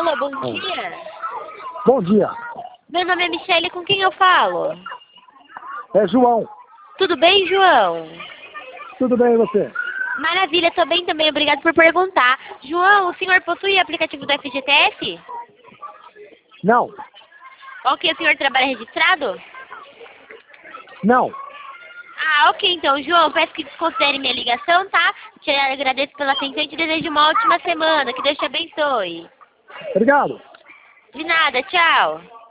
Alô, bom dia. Bom dia. Meu nome é Michele, com quem eu falo? É João. Tudo bem, João? Tudo bem e você? Maravilha, tô bem também, obrigado por perguntar. João, o senhor possui aplicativo do FGTS? Não. Ok, o senhor trabalha registrado? Não. Ah, ok então, João, peço que considere minha ligação, tá? Te agradeço pela atenção e te desejo uma ótima semana, que Deus te abençoe. Obrigado. De nada, tchau.